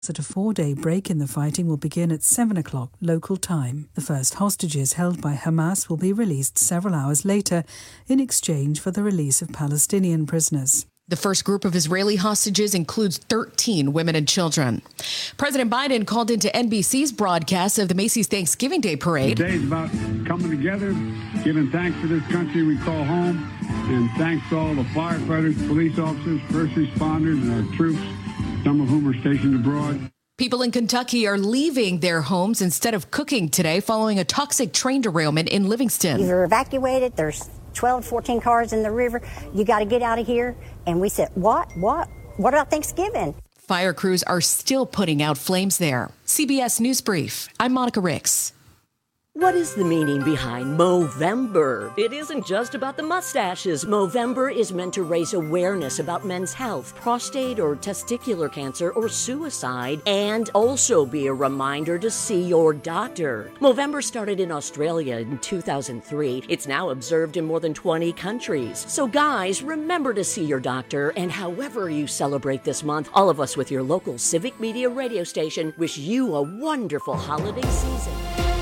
At a 4-day break in the fighting will begin at 7 o'clock local time. The first hostages held by Hamas will be released several hours later in exchange for the release of Palestinian prisoners. The first group of Israeli hostages includes 13 women and children. President Biden called into NBC's broadcast of the Macy's Thanksgiving Day Parade. Today's about coming together, giving thanks for this country we call home, and thanks to all the firefighters, police officers, first responders, and our troops, some of whom are stationed abroad. People in Kentucky are leaving their homes instead of cooking today following a toxic train derailment in Livingston. You're evacuated. There's 12, 14 cars in the river. You got to get out of here. And we said, what about Thanksgiving? Fire crews are still putting out flames there. CBS News Brief. I'm Monica Ricks. What is the meaning behind Movember? It isn't just about the mustaches. Movember is meant to raise awareness about men's health, prostate or testicular cancer, or suicide, and also be a reminder to see your doctor. Movember started in Australia in 2003. It's now observed in more than 20 countries. So guys, remember to see your doctor, and however you celebrate this month, all of us with your local Civic Media radio station wish you a wonderful holiday season.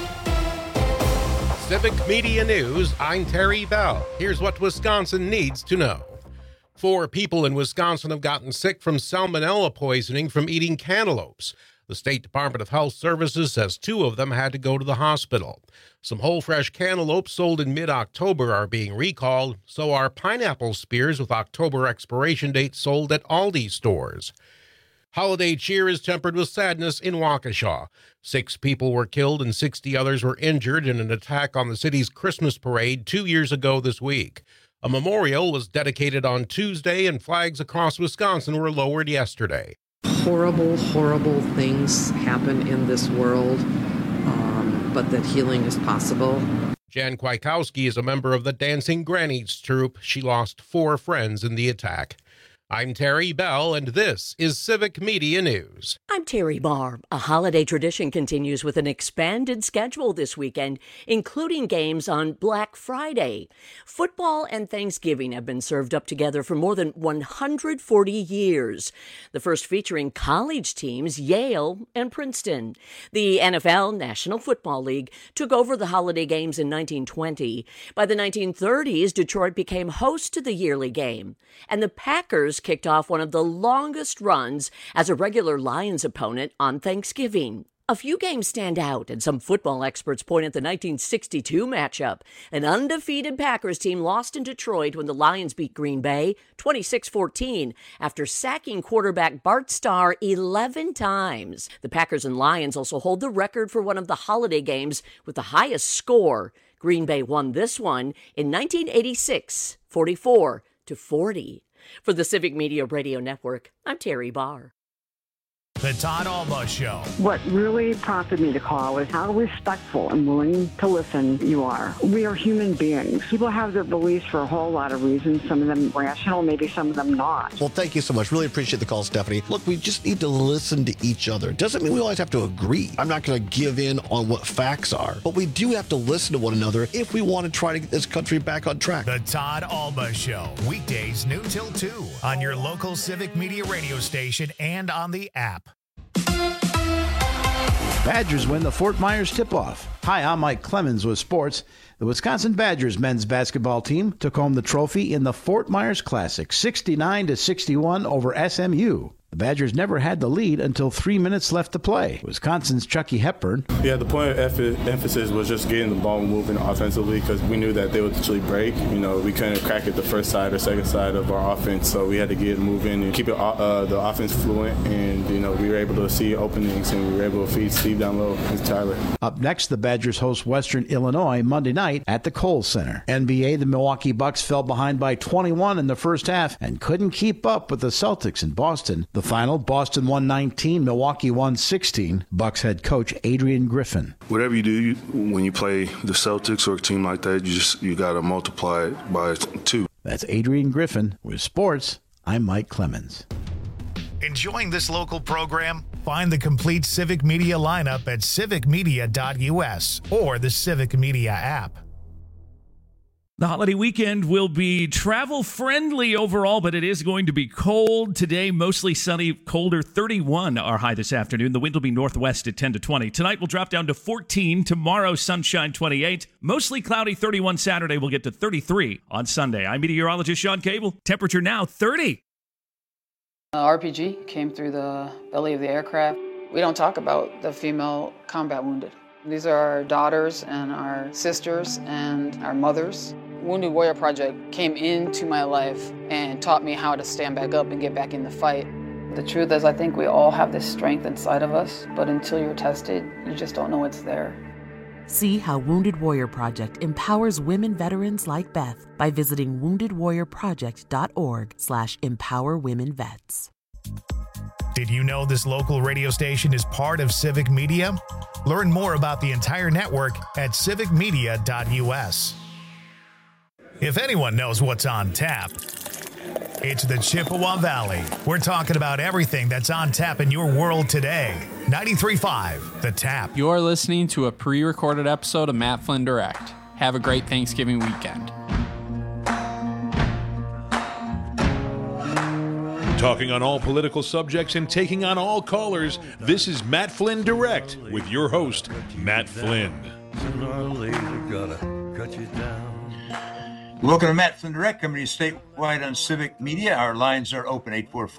Civic Media News, I'm Terry Bell. Here's what Wisconsin needs to know. 4 people in Wisconsin have gotten sick from salmonella poisoning from eating cantaloupes. The State Department of Health Services says 2 of them had to go to the hospital. Some whole fresh cantaloupes sold in mid-October are being recalled, so are pineapple spears with October expiration dates sold at Aldi stores. Holiday cheer is tempered with sadness in Waukesha. 6 people were killed and 60 others were injured in an attack on the city's Christmas parade 2 years ago this week. A memorial was dedicated on Tuesday and flags across Wisconsin were lowered yesterday. Horrible, horrible things happen in this world, but that healing is possible. Jan Kwiatkowski is a member of the Dancing Grannies troupe. She lost 4 friends in the attack. I'm Terry Bell, and this is Civic Media News. I'm Terry Barr. A holiday tradition continues with an expanded schedule this weekend, including games on Black Friday. Football and Thanksgiving have been served up together for more than 140 years. The first featuring college teams, Yale and Princeton. The NFL, National Football League, took over the holiday games in 1920. By the 1930s, Detroit became host to the yearly game, and the Packers kicked off one of the longest runs as a regular Lions opponent on Thanksgiving. A few games stand out, and some football experts point at the 1962 matchup. An undefeated Packers team lost in Detroit when the Lions beat Green Bay 26-14 after sacking quarterback Bart Starr 11 times. The Packers and Lions also hold the record for one of the holiday games with the highest score. Green Bay won this one in 1986, 44-40. For the Civic Media Radio Network, I'm Terry Barr. The Todd Alba Show. What really prompted me to call is how respectful and willing to listen you are. We are human beings. People have their beliefs for a whole lot of reasons, some of them rational, maybe some of them not. Well, thank you so much. Really appreciate the call, Stephanie. Look, we just need to listen to each other. Doesn't mean we always have to agree. I'm not going to give in on what facts are, but we do have to listen to one another if we want to try to get this country back on track. The Todd Alba Show. Weekdays noon till 2 on your local Civic Media radio station and on the app. Badgers win the Fort Myers tip-off. Hi, I'm Mike Clemens with sports. The Wisconsin Badgers men's basketball team took home the trophy in the Fort Myers Classic, 69-61 over SMU. The Badgers never had the lead until 3 minutes left to play. Wisconsin's Chucky Hepburn. Yeah, the point of emphasis was just getting the ball moving offensively because we knew that they would actually break. You know, we couldn't crack it the first side or second side of our offense, so we had to get moving and keep it the offense fluent. And, you know, we were able to see openings and we were able to feed Steve down low and Tyler. Up next, the Badgers host Western Illinois Monday night at the Kohl Center. NBA, the Milwaukee Bucks fell behind by 21 in the first half and couldn't keep up with the Celtics in Boston. The final, Boston won 19, Milwaukee won 16. Bucks head coach Adrian Griffin. Whatever you do when you play the Celtics or a team like that, you got to multiply it by 2. That's Adrian Griffin. With sports, I'm Mike Clemens. Enjoying this local program? Find the complete Civic Media lineup at civicmedia.us or the Civic Media app. The holiday weekend will be travel-friendly overall, but it is going to be cold. Today, mostly sunny, colder, 31 our high this afternoon. The wind will be northwest at 10 to 20. Tonight, we'll drop down to 14. Tomorrow, sunshine, 28. Mostly cloudy, 31 Saturday. We'll get to 33 on Sunday. I'm meteorologist Sean Cable. Temperature now, 30. RPG came through the belly of the aircraft. We don't talk about the female combat wounded. These are our daughters and our sisters and our mothers. Wounded Warrior Project came into my life and taught me how to stand back up and get back in the fight. The truth is, I think we all have this strength inside of us, but until you're tested, you just don't know it's there. See how Wounded Warrior Project empowers women veterans like Beth by visiting woundedwarriorproject.org/empowerwomenvets. Did you know this local radio station is part of Civic Media? Learn more about the entire network at civicmedia.us. If anyone knows what's on tap, it's the Chippewa Valley. We're talking about everything that's on tap in your world today. 93.5 The Tap. You're listening to a pre-recorded episode of Matt Flynn Direct. Have a great Thanksgiving weekend. Talking on all political subjects and taking on all callers, this is Matt Flynn Direct with your host, Matt Flynn. Sooner or later, gotta cut you down. Welcome to Matt Flynn Direct, coming to you statewide on Civic Media. Our lines are open,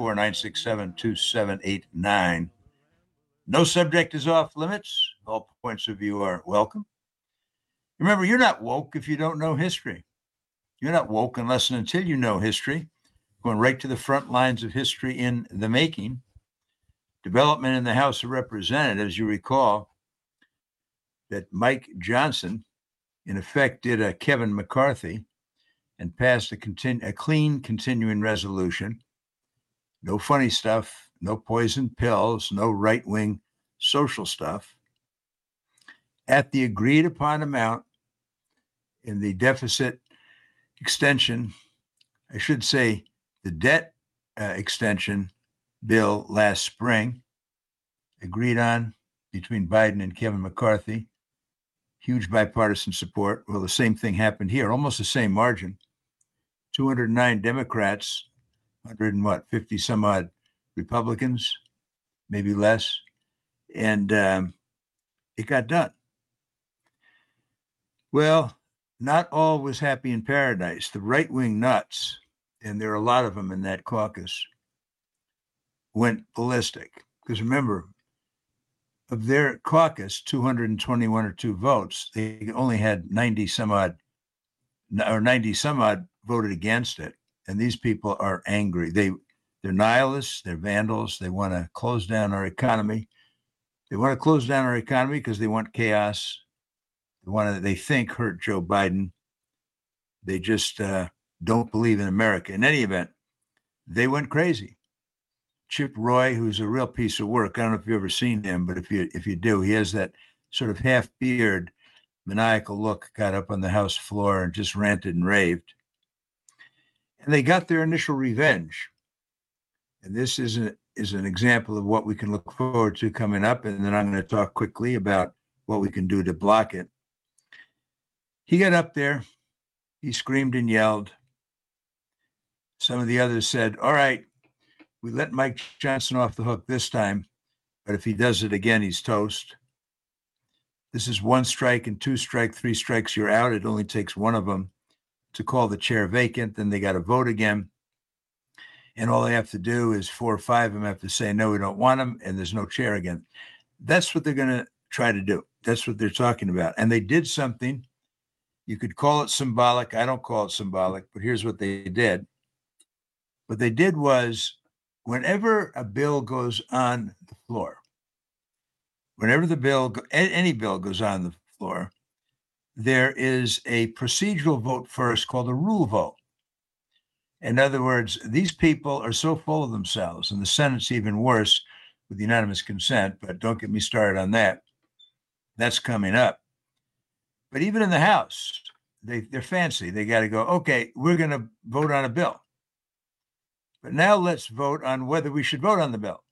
844-967-2789. No subject is off limits. All points of view are welcome. Remember, you're not woke if you don't know history. You're not woke unless and until you know history. Going right to the front lines of history in the making. Development in the House of Representatives, you recall that Mike Johnson, in effect, did a Kevin McCarthy and passed a clean continuing resolution. No funny stuff, no poison pills, no right-wing social stuff. At the agreed upon amount in the deficit extension, I should say the debt extension bill last spring, agreed on between Biden and Kevin McCarthy, huge bipartisan support. Well, the same thing happened here, almost the same margin. 209 Democrats, 50 some odd Republicans, maybe less, and it got done. Well, not all was happy in paradise. The right-wing nuts, and there are a lot of them in that caucus, went ballistic. Because remember, of their caucus, 221 or 2 votes, they only had 90 some odd voted against it. And these people are angry. They're nihilists, they're vandals, they want to close down our economy. They want to close down our economy because they want chaos. They think hurt Joe Biden. They just don't believe in America. In any event, they went crazy. Chip Roy, who's a real piece of work. I don't know if you've ever seen him, but if you do, he has that sort of half beard, maniacal look, got up on the House floor and just ranted and raved. And they got their initial revenge. And this is an example of what we can look forward to coming up. And then I'm going to talk quickly about what we can do to block it. He got up there. He screamed and yelled. Some of the others said, all right, we let Mike Johnson off the hook this time, but if he does it again, he's toast. This is 1 strike and 2 strike, 3 strikes, you're out. It only takes one of them to call the chair vacant. Then they got to vote again. And all they have to do is 4 or 5 of them have to say, no, we don't want him. And there's no chair again. That's what they're going to try to do. That's what they're talking about. And they did something. You could call it symbolic. I don't call it symbolic, but here's what they did. What they did was, whenever a bill goes on the floor, whenever any bill goes on the floor, there is a procedural vote first called a rule vote. In other words, these people are so full of themselves, and the Senate's even worse with unanimous consent, but don't get me started on that. That's coming up. But even in the House, they're fancy. They got to go, okay, we're going to vote on a bill. But now let's vote on whether we should vote on the bill.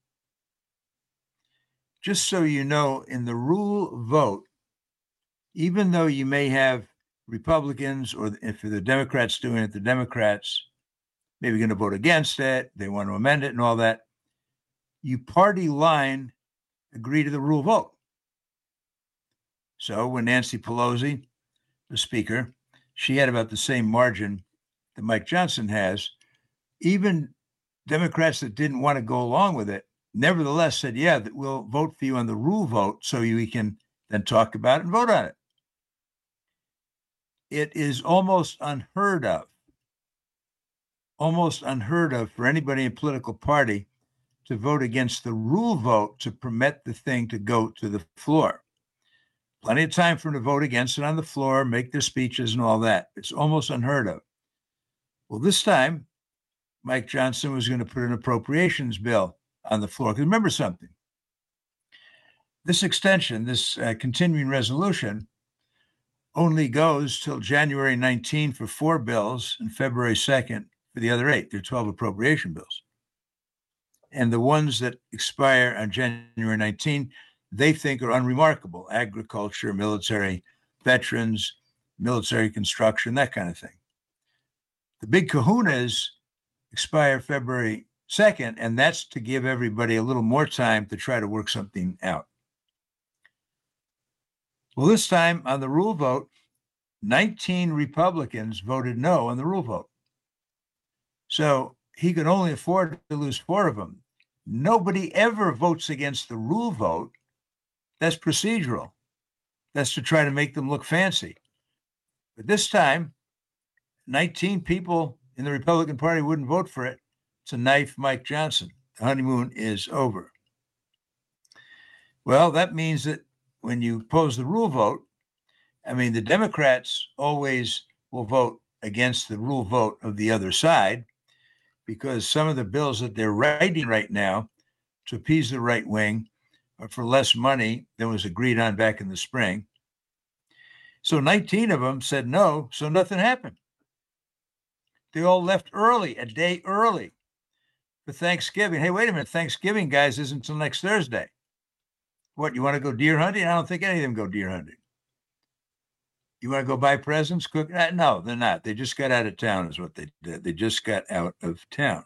Just so you know, in the rule vote, even though you may have Republicans, or if the Democrats doing it, the Democrats maybe going to vote against it. They want to amend it and all that. You party line agree to the rule vote. So when Nancy Pelosi, the speaker, she had about the same margin that Mike Johnson has, even Democrats that didn't want to go along with it, nevertheless said, yeah, that we'll vote for you on the rule vote so we can then talk about it and vote on it. It is almost unheard of for anybody in a political party to vote against the rule vote to permit the thing to go to the floor. Plenty of time for them to vote against it on the floor, make their speeches and all that. It's almost unheard of. Well, this time, Mike Johnson was going to put an appropriations bill on the floor. Because remember something. This extension, this continuing resolution, only goes till January 19 for 4 bills and February 2nd for the other 8. There are 12 appropriation bills. And the ones that expire on January 19, they think are unremarkable: agriculture, military, veterans, military construction, that kind of thing. The big kahunas expire February 2nd, and that's to give everybody a little more time to try to work something out. Well, this time on the rule vote, 19 Republicans voted no on the rule vote. So he could only afford to lose 4 of them. Nobody ever votes against the rule vote. That's procedural. That's to try to make them look fancy. But this time, 19 people in the Republican Party wouldn't vote for it to knife Mike Johnson. The honeymoon is over. Well, that means that when you pose the rule vote, I mean, the Democrats always will vote against the rule vote of the other side, because some of the bills that they're writing right now to appease the right wing are for less money than was agreed on back in the spring. So 19 of them said no, so nothing happened. They all left early, a day early, for Thanksgiving. Hey, wait a minute, Thanksgiving, guys, isn't until next Thursday. What, you want to go deer hunting? I don't think any of them go deer hunting. You want to go buy presents, cook? No, they're not. They just got out of town is what they did. They just got out of town.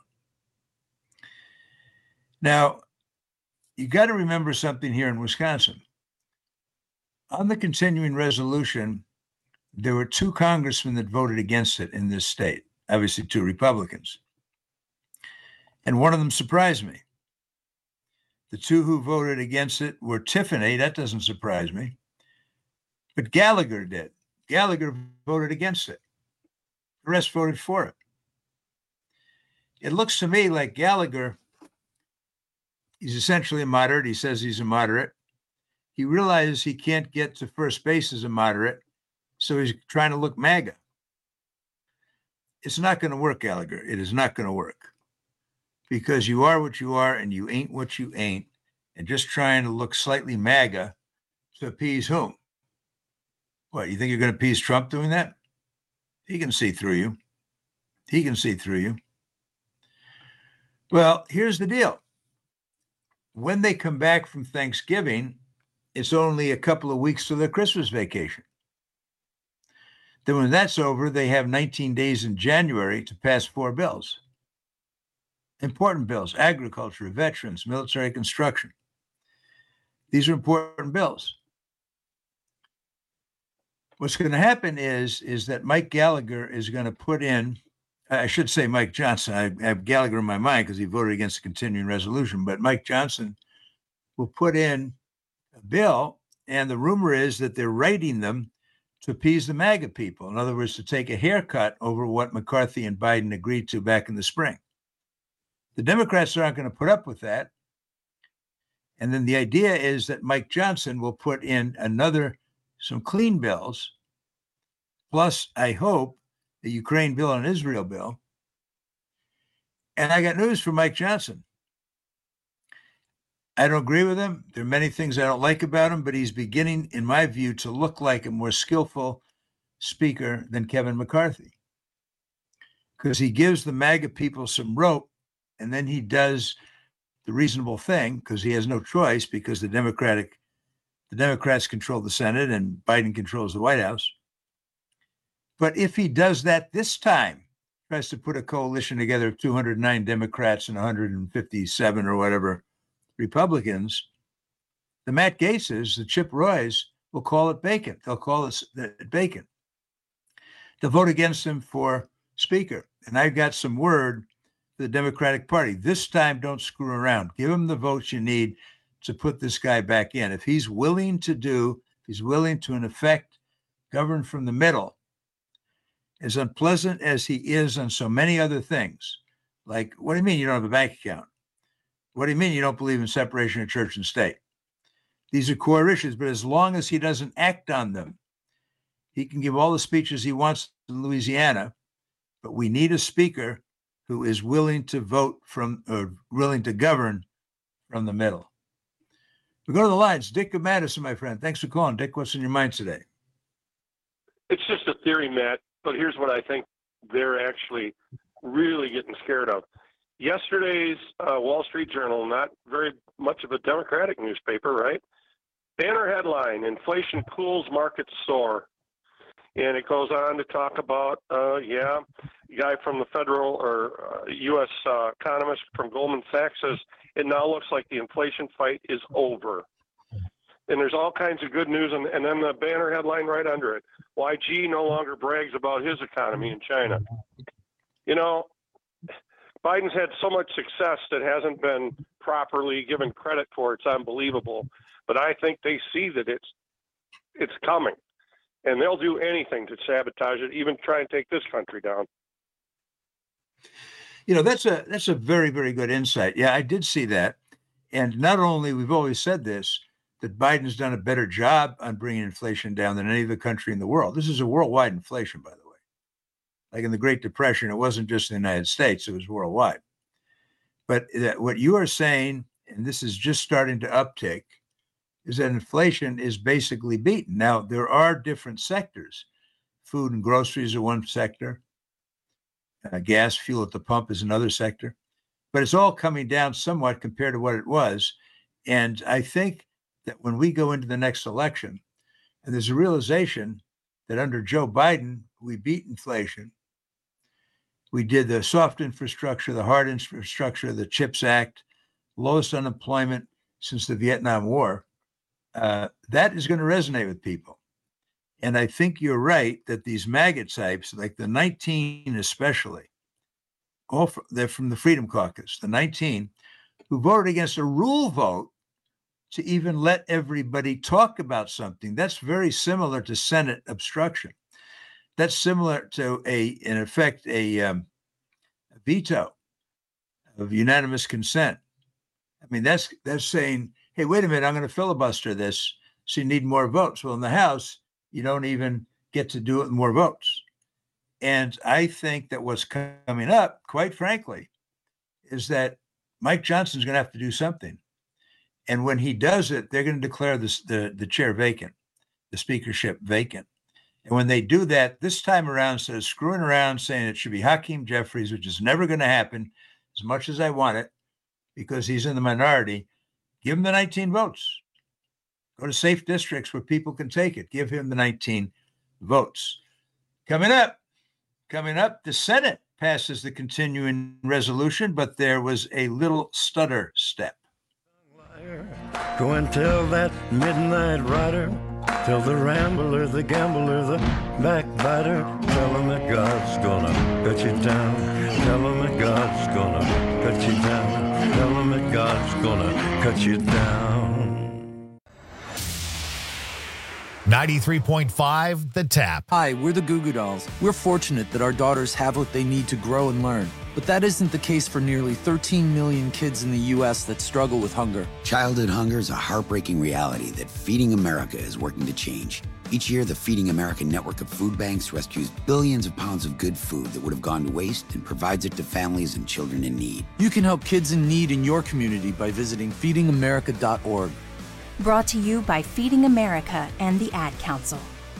Now, you got to remember something here in Wisconsin. On the continuing resolution, there were 2 congressmen that voted against it in this state, obviously 2 Republicans. And one of them surprised me. The 2 who voted against it were Tiffany. That doesn't surprise me. But Gallagher did. Gallagher voted against it. The rest voted for it. It looks to me like Gallagher, he's essentially a moderate. He says he's a moderate. He realizes he can't get to first base as a moderate, so he's trying to look MAGA. It's not going to work, Gallagher. It is not going to work, because you are what you are and you ain't what you ain't, and just trying to look slightly MAGA to appease whom? What, you think you're going to appease Trump doing that? He can see through you. He can see through you. Well, here's the deal. When they come back from Thanksgiving, it's only a couple of weeks to their Christmas vacation. Then when that's over, they have 19 days in January to pass 4 bills. Important bills: agriculture, veterans, military construction. These are important bills. What's going to happen is that Mike Gallagher is going to put in, I should say Mike Johnson. I have Gallagher in my mind because he voted against the continuing resolution, but Mike Johnson will put in a bill, and the rumor is that they're writing them to appease the MAGA people. In other words, to take a haircut over what McCarthy and Biden agreed to back in the spring. The Democrats aren't going to put up with that. And then the idea is that Mike Johnson will put in some clean bills, plus, I hope, the Ukraine bill and Israel bill. And I got news for Mike Johnson. I don't agree with him. There are many things I don't like about him, but he's beginning, in my view, to look like a more skillful speaker than Kevin McCarthy, because he gives the MAGA people some rope, and then he does the reasonable thing, because he has no choice, because the Democrats control the Senate and Biden controls the White House. But if he does that this time, tries to put a coalition together of 209 Democrats and 157 or whatever Republicans, the Matt Gaetzes, the Chip Roys, will call it vacant. They'll call it vacant. They'll vote against him for Speaker. And I've got some word for the Democratic Party. This time, don't screw around. Give him the votes you need to put this guy back in. If he's willing to in effect, govern from the middle, as unpleasant as he is on so many other things, like, what do you mean you don't have a bank account? What do you mean you don't believe in separation of church and state? These are core issues, but as long as he doesn't act on them, he can give all the speeches he wants in Louisiana, but we need a speaker who is willing to vote from, or willing to govern from the middle. We go to the lines. Dick of Madison, my friend. Thanks for calling. Dick, what's in your mind today? It's just a theory, Matt, but here's what I think they're actually really getting scared of. Yesterday's Wall Street Journal, not very much of a Democratic newspaper, right? Banner headline, inflation cools, markets soar. And it goes on to talk about, a guy from the federal or U.S. Economist from Goldman Sachs says it now looks like the inflation fight is over. And there's all kinds of good news. And then the banner headline right under it, YG no longer brags about his economy in China. You know, Biden's had so much success that hasn't been properly given credit for. It's unbelievable. But I think they see that it's coming. And they'll do anything to sabotage it, even try and take this country down. You know, that's a very, very good insight. Yeah, I did see that. And not only, we've always said this, that Biden's done a better job on bringing inflation down than any other country in the world. This is a worldwide inflation, by the way. Like in the Great Depression, it wasn't just in the United States, it was worldwide. But what you are saying, and this is just starting to uptick, is that inflation is basically beaten. Now, there are different sectors. Food and groceries are one sector. Gas, fuel at the pump is another sector. But it's all coming down somewhat compared to what it was. And I think that when we go into the next election, and there's a realization that under Joe Biden, we beat inflation. We did the soft infrastructure, the hard infrastructure, the CHIPS Act, lowest unemployment since the Vietnam War. That is going to resonate with people. And I think you're right that these MAGA types, like the 19 especially, they're from the Freedom Caucus, the 19, who voted against a rule vote to even let everybody talk about something. That's very similar to Senate obstruction. That's similar to in effect, a veto of unanimous consent. I mean, that's saying, hey, wait a minute, I'm going to filibuster this, so you need more votes. Well, in the House, you don't even get to do it with more votes. And I think that what's coming up, quite frankly, is that Mike Johnson's going to have to do something. And when he does it, they're going to declare the chair vacant, the speakership vacant. And when they do that, this time around, instead of screwing around saying it should be Hakeem Jeffries, which is never going to happen as much as I want it, because he's in the minority, give him the 19 votes. Go to safe districts where people can take it. Give him the 19 votes. Coming up, the Senate passes the continuing resolution, but there was a little stutter step. Go and tell that midnight rider, tell the rambler, the gambler, the backbiter, tell him that God's gonna cut you down. Tell him that God's gonna cut you down. Tell him that God's gonna cut you down. 93.5 The Tap. Hi, we're the Goo Goo Dolls. We're fortunate that our daughters have what they need to grow and learn. But that isn't the case for nearly 13 million kids in the U.S. that struggle with hunger. Childhood hunger is a heartbreaking reality that Feeding America is working to change. Each year, the Feeding America network of food banks rescues billions of pounds of good food that would have gone to waste and provides it to families and children in need. You can help kids in need in your community by visiting feedingamerica.org. Brought to you by Feeding America and the Ad Council.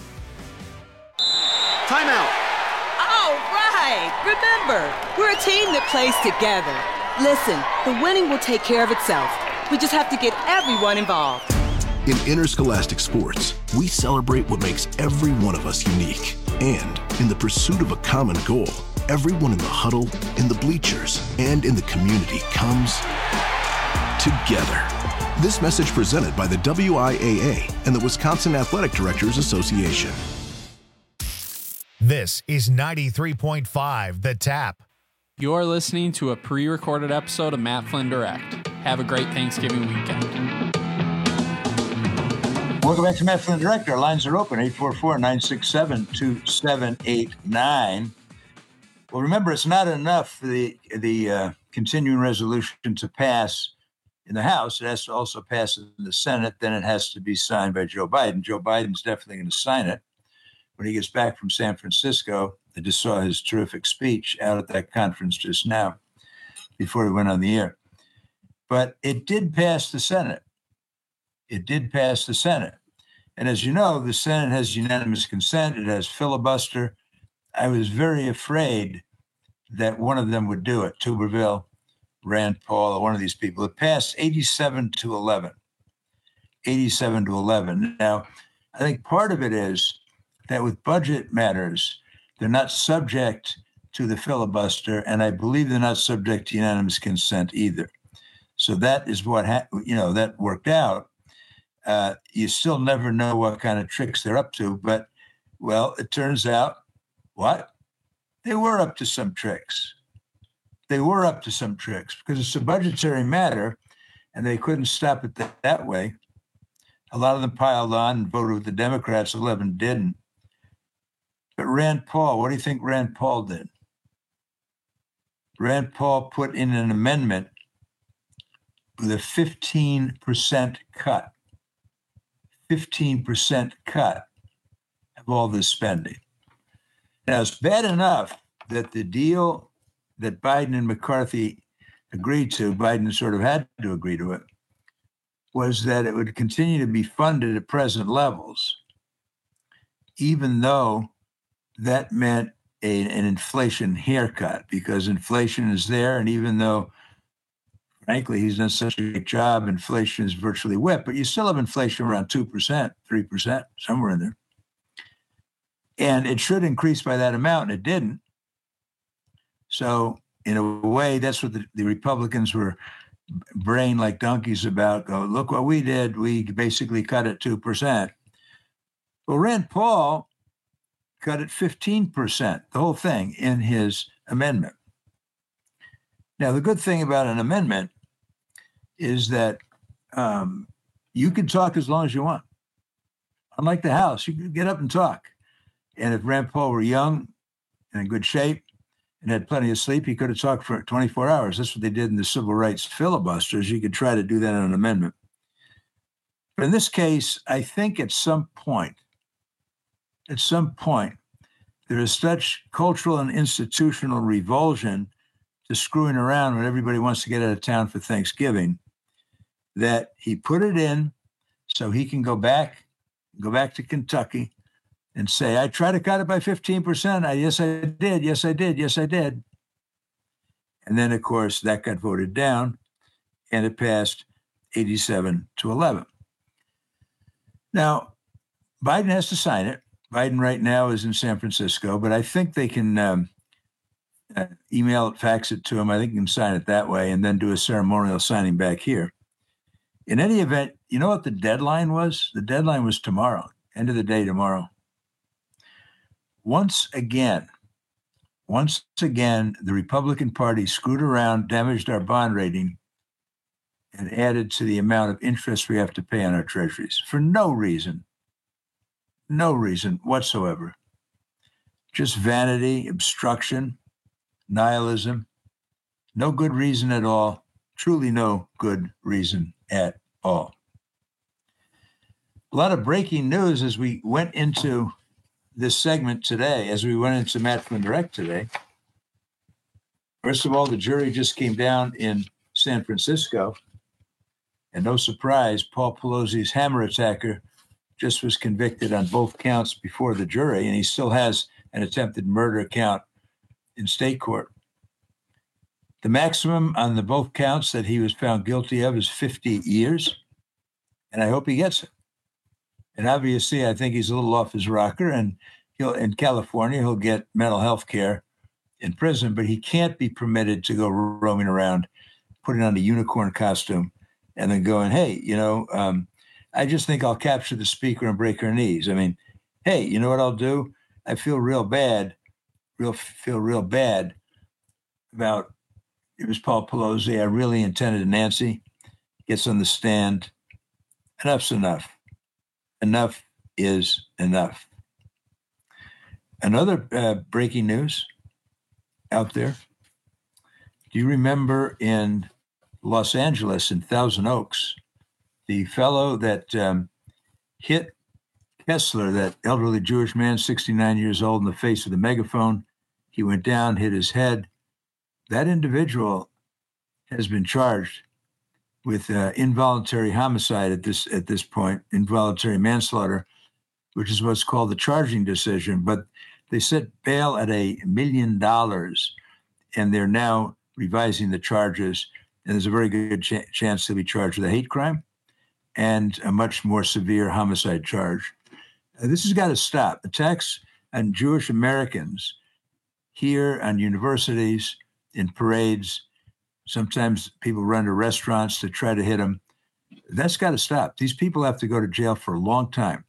Timeout. All right. Remember, we're a team that plays together. Listen, the winning will take care of itself. We just have to get everyone involved. In Interscholastic Sports, we celebrate what makes every one of us unique. And in the pursuit of a common goal, everyone in the huddle, in the bleachers, and in the community comes together. This message presented by the WIAA and the Wisconsin Athletic Directors Association. This is 93.5 The Tap. You're listening to a pre-recorded episode of Matt Flynn Direct. Have a great Thanksgiving weekend. Welcome back to Matt Flynn Direct. Our lines are open, 844-967-2789. Well, remember, it's not enough for the continuing resolution to pass in the House. It has to also pass in the Senate. Then it has to be signed by Joe Biden. Joe Biden's definitely going to sign it when he gets back from San Francisco. I just saw his terrific speech out at that conference just now before he went on the air. But it did pass the Senate. It did pass the Senate. And as you know, the Senate has unanimous consent. It has filibuster. I was very afraid that one of them would do it, Tuberville, Rand Paul, or one of these people. It passed 87-11. 87-11. Now, I think part of it is that with budget matters, they're not subject to the filibuster, and I believe they're not subject to unanimous consent either. So that is what, that worked out. You still never know what kind of tricks they're up to, but, well, it turns out, what? They were up to some tricks. They were up to some tricks because it's a budgetary matter, and they couldn't stop it that way. A lot of them piled on and voted with the Democrats, 11 didn't. But Rand Paul, what do you think Rand Paul did? Rand Paul put in an amendment with a 15% cut. 15% cut of all this spending. Now, it's bad enough that the deal that Biden and McCarthy agreed to, Biden sort of had to agree to it, was that it would continue to be funded at present levels, even though that meant an inflation haircut, because inflation is there, and even though frankly, he's done such a great job, inflation is virtually whipped, but you still have inflation around 2%, 3%, somewhere in there. And it should increase by that amount, and it didn't. So in a way, that's what the Republicans were braying like donkeys about. Go, look what we did. We basically cut it 2%. Well, Rand Paul cut it 15%, the whole thing, in his amendment. Now, the good thing about an amendment is that you can talk as long as you want. Unlike the House, you can get up and talk. And if Rand Paul were young and in good shape and had plenty of sleep, he could have talked for 24 hours. That's what they did in the civil rights filibusters. You could try to do that in an amendment. But in this case, I think at some point, there is such cultural and institutional revulsion to screwing around when everybody wants to get out of town for Thanksgiving, that he put it in so he can go back to Kentucky and say, I tried to cut it by 15%. Yes, I did. Yes, I did. Yes, I did. And then, of course, that got voted down, and it passed 87-11. Now, Biden has to sign it. Biden right now is in San Francisco, but I think they can email it, fax it to him. I think you can sign it that way and then do a ceremonial signing back here. In any event, you know what the deadline was? The deadline was tomorrow, end of the day tomorrow. Once again, the Republican Party screwed around, damaged our bond rating, and added to the amount of interest we have to pay on our treasuries for no reason whatsoever. Just vanity, obstruction, nihilism, no good reason at all, truly no good reason at all. A lot of breaking news as we went into this segment today, as we went into Matt Flynn Direct today. First of all, the jury just came down in San Francisco, and no surprise, Paul Pelosi's hammer attacker just was convicted on both counts before the jury, and he still has an attempted murder count in state court. The maximum on the both counts that he was found guilty of is 50 years. and I hope he gets it. And obviously, I think he's a little off his rocker, and in California, he'll get mental health care in prison, but he can't be permitted to go roaming around, putting on a unicorn costume, and then going, hey, I just think I'll capture the speaker and break her knees. I mean, hey, you know what I'll do? I feel real bad about, it was Paul Pelosi. I really intended Nancy. Gets on the stand. Enough's enough. Enough is enough. Another breaking news out there. Do you remember in Los Angeles, in Thousand Oaks, the fellow that hit Kessler, that elderly Jewish man, 69 years old, in the face with a megaphone? He went down, hit his head. That individual has been charged with involuntary homicide at this point, involuntary manslaughter, which is what's called the charging decision. But they set bail at $1 million, and they're now revising the charges. And there's a very good chance he'll be charged with a hate crime and a much more severe homicide charge. This has got to stop. Attacks on Jewish Americans here on universities, in parades. Sometimes people run to restaurants to try to hit them. That's got to stop. These people have to go to jail for a long time.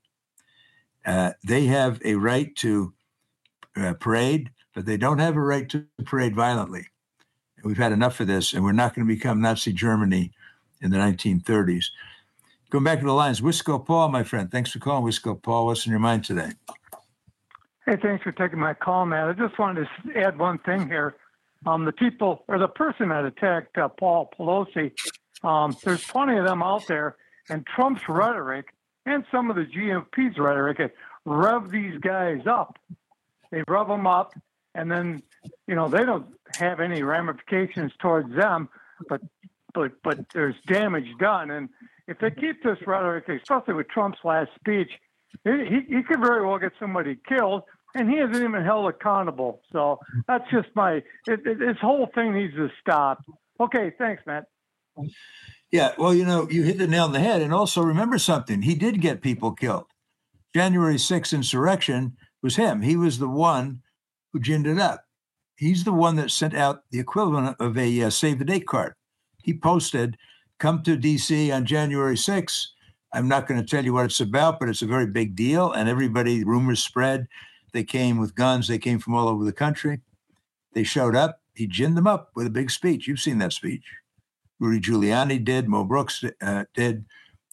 They have a right to parade, but they don't have a right to parade violently. And we've had enough of this, and we're not going to become Nazi Germany in the 1930s. Going back to the lines, Wisco Paul, my friend. Thanks for calling, Wisco Paul. What's in your mind today? Hey, thanks for taking my call, Matt. I just wanted to add one thing here. The person that attacked Paul Pelosi, there's plenty of them out there, and Trump's rhetoric and some of the GOP's rhetoric rev these guys up. They rev them up, and then, they don't have any ramifications towards them, but there's damage done. And if they keep this rhetoric, especially with Trump's last speech, he could very well get somebody killed, and he hasn't even held accountable. So that's just this whole thing needs to stop. Okay, thanks, Matt. Yeah, well, you hit the nail on the head. And also remember something. He did get people killed. January 6th insurrection was him. He was the one who ginned it up. He's the one that sent out the equivalent of a save the date card. He posted, come to D.C. on January 6th. I'm not going to tell you what it's about, but it's a very big deal. And everybody, rumors spread. They came with guns. They came from all over the country. They showed up. He ginned them up with a big speech. You've seen that speech. Rudy Giuliani did. Mo Brooks did.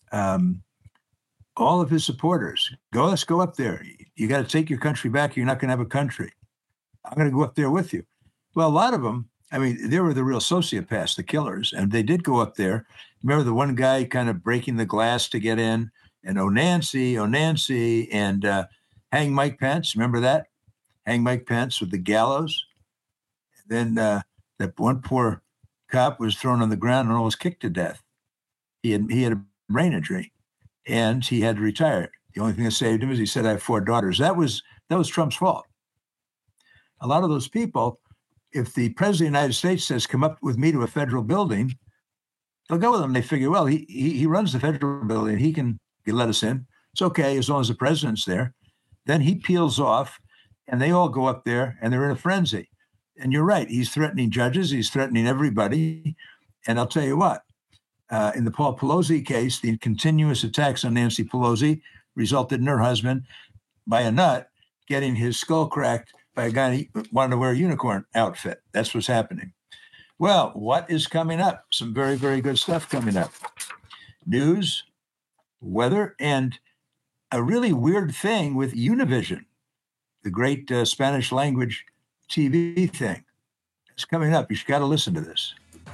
All of his supporters. Let's go up there. You got to take your country back. You're not going to have a country. I'm going to go up there with you. Well, a lot of them, they were the real sociopaths, the killers, and they did go up there. Remember the one guy kind of breaking the glass to get in, and oh Nancy, and hang Mike Pence. Remember that? Hang Mike Pence with the gallows. Then that one poor cop was thrown on the ground and almost kicked to death. He had a brain injury, and he had to retire. The only thing that saved him is he said, I have 4 daughters. That was Trump's fault. A lot of those people, if the president of the United States says, come up with me to a federal building, they'll go with him. They figure, well, he runs the federal building. He can let us in. It's okay as long as the president's there. Then he peels off, and they all go up there, and they're in a frenzy. And you're right. He's threatening judges. He's threatening everybody. And I'll tell you what, in the Paul Pelosi case, the continuous attacks on Nancy Pelosi resulted in her husband, by a nut, getting his skull cracked by a guy who wanted to wear a unicorn outfit. That's what's happening. Well, what is coming up? Some very, very good stuff coming up. News, weather, and a really weird thing with Univision, the great Spanish language TV thing. It's coming up. You've got to listen to this.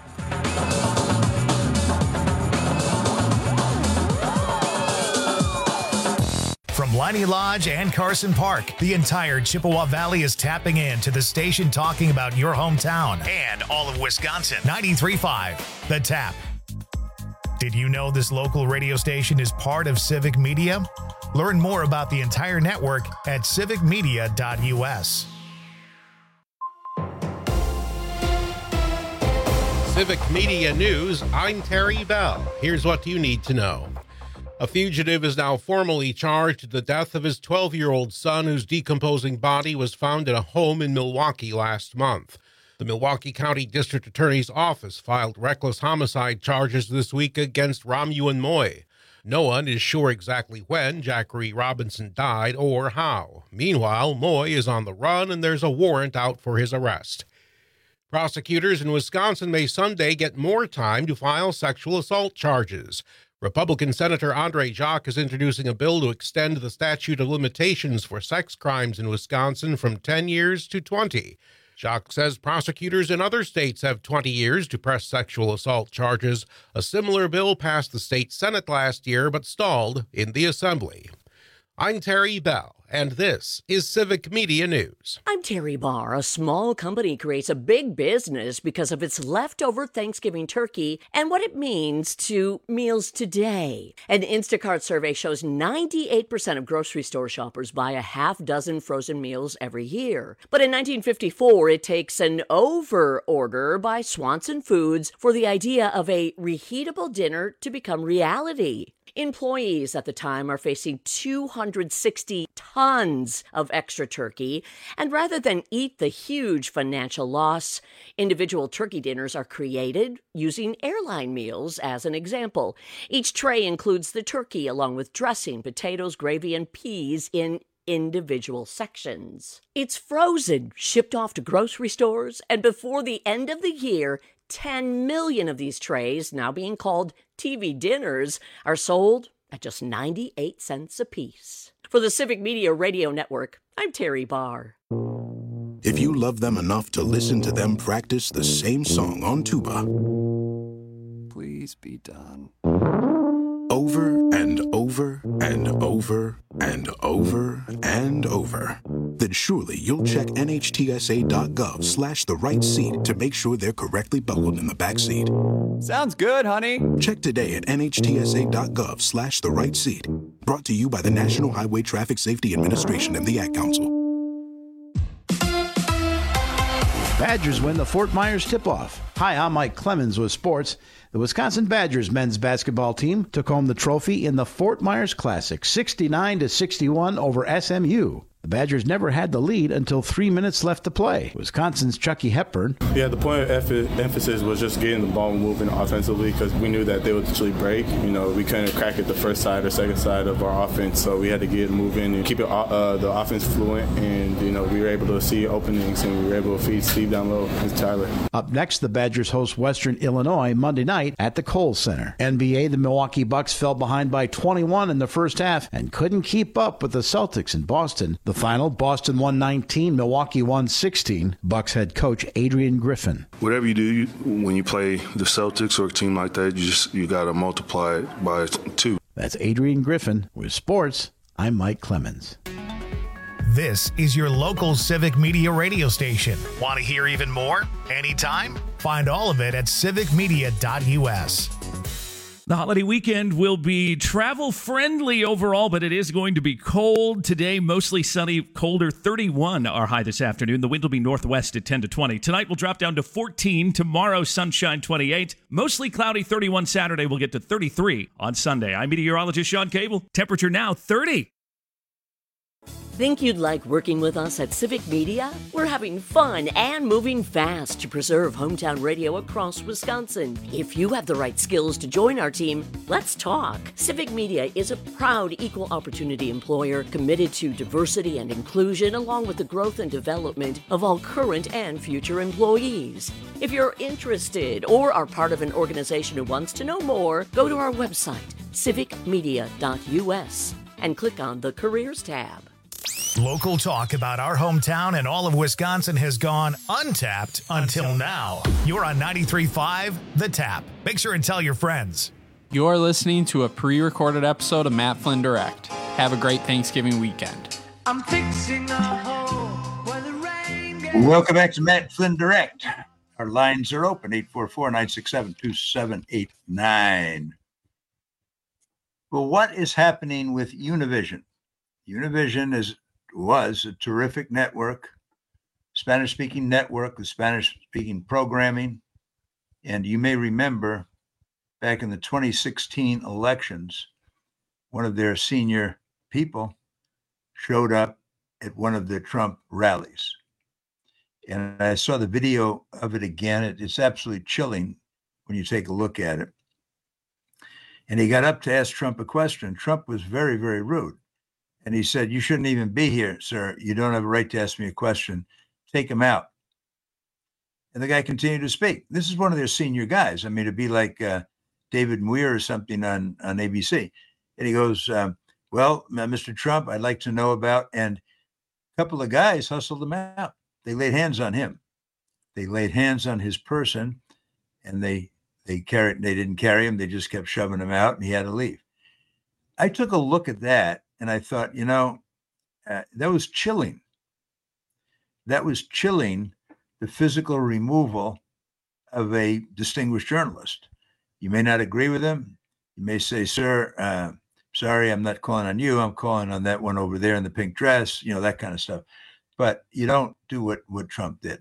From Leinie Lodge and Carson Park, the entire Chippewa Valley is tapping into the station talking about your hometown and all of Wisconsin. 93.5, The Tap. Did you know this local radio station is part of Civic Media? Learn more about the entire network at civicmedia.us. Civic Media News, I'm Terry Bell. Here's what you need to know. A fugitive is now formally charged in the death of his 12-year-old son, whose decomposing body was found in a home in Milwaukee last month. The Milwaukee County District Attorney's Office filed reckless homicide charges this week against Romuald Moy. No one is sure exactly when Jackery Robinson died or how. Meanwhile, Moy is on the run and there's a warrant out for his arrest. Prosecutors in Wisconsin may Sunday get more time to file sexual assault charges. Republican Senator Andre Jacques is introducing a bill to extend the statute of limitations for sex crimes in Wisconsin from 10 years to 20. Jacques says prosecutors in other states have 20 years to press sexual assault charges. A similar bill passed the state Senate last year but stalled in the Assembly. I'm Terry Bell, and this is Civic Media News. I'm Terry Barr. A small company creates a big business because of its leftover Thanksgiving turkey and what it means to meals today. An Instacart survey shows 98% of grocery store shoppers buy a half dozen frozen meals every year. But in 1954, it takes an over order by Swanson Foods for the idea of a reheatable dinner to become reality. Employees at the time are facing 260 tons of extra turkey, and rather than eat the huge financial loss, individual turkey dinners are created using airline meals as an example. Each tray includes the turkey along with dressing, potatoes, gravy, and peas in individual sections. It's frozen, shipped off to grocery stores, and before the end of the year, 10 million of these trays, now being called TV dinners, are sold at just 98 cents a piece. For the Civic Media Radio Network, I'm Terry Barr. If you love them enough to listen to them practice the same song on tuba, Please be done. over and over and over and over and over, then surely you'll check NHTSA.gov/the right seat to make sure they're correctly buckled in the back seat. Sounds good, honey. Check today at NHTSA.gov/the right seat. Brought to you by the National Highway Traffic Safety Administration and the Ad Council. Badgers win the Fort Myers tip-off. Hi, I'm Mike Clemens with sports. The Wisconsin Badgers men's basketball team took home the trophy in the Fort Myers Classic, 69-61 over SMU. The Badgers never had the lead until 3 minutes left to play. Wisconsin's Chucky Hepburn. Yeah, the point of emphasis was just getting the ball moving offensively because we knew that they would actually break. You know, we couldn't crack it the first side or second side of our offense, so we had to get it moving and keep it the offense fluent. And, you know, we were able to see openings and we were able to feed Steve down low and Tyler. Up next, the Badgers host Western Illinois Monday night at the Kohl Center. NBA, the Milwaukee Bucks fell behind by 21 in the first half and couldn't keep up with the Celtics in Boston. The final, Boston won 19, Milwaukee won 16. Bucks head coach Adrian Griffin. Whatever you do, when you play the Celtics or a team like that, you got to multiply it by 2. That's Adrian Griffin. With sports, I'm Mike Clemens. This is your local Civic Media radio station. Want to hear even more? Anytime? Find all of it at civicmedia.us. The holiday weekend will be travel-friendly overall, but it is going to be cold. Today, mostly sunny, colder, 31 our high this afternoon. The wind will be northwest at 10 to 20. Tonight, we'll drop down to 14. Tomorrow, sunshine, 28. Mostly cloudy, 31 Saturday. We'll get to 33 on Sunday. I'm meteorologist Sean Cable. Temperature now, 30. Think you'd like working with us at Civic Media? We're having fun and moving fast to preserve hometown radio across Wisconsin. If you have the right skills to join our team, let's talk. Civic Media is a proud equal opportunity employer committed to diversity and inclusion along with the growth and development of all current and future employees. If you're interested or are part of an organization who wants to know more, go to our website, civicmedia.us, and click on the Careers tab. Local talk about our hometown and all of Wisconsin has gone untapped until now. You're on 93.5 The Tap. Make sure and tell your friends. You're listening to a pre-recorded episode of Matt Flynn Direct. Have a great Thanksgiving weekend. I'm fixing a hole where the rain gets... Welcome back to Matt Flynn Direct. Our lines are open, 844-967-2789. Well, what is happening with Univision? Univision was a terrific network, Spanish-speaking network with Spanish-speaking programming. And you may remember back in the 2016 elections, one of their senior people showed up at one of the Trump rallies. And I saw the video of it again. It's absolutely chilling when you take a look at it. And he got up to ask Trump a question. Trump was very, very rude. And he said, "You shouldn't even be here, sir. You don't have a right to ask me a question. Take him out." And the guy continued to speak. This is one of their senior guys. I mean, it'd be like David Muir or something on ABC. And he goes, "Well, Mr. Trump, I'd like to know about," and a couple of guys hustled him out. They laid hands on him. They laid hands on his person, and they didn't carry him. They just kept shoving him out, and he had to leave. I took a look at that, and I thought, that was chilling. That was chilling, the physical removal of a distinguished journalist. You may not agree with him. You may say, "Sir, sorry, I'm not calling on you. I'm calling on that one over there in the pink dress," that kind of stuff. But you don't do what Trump did.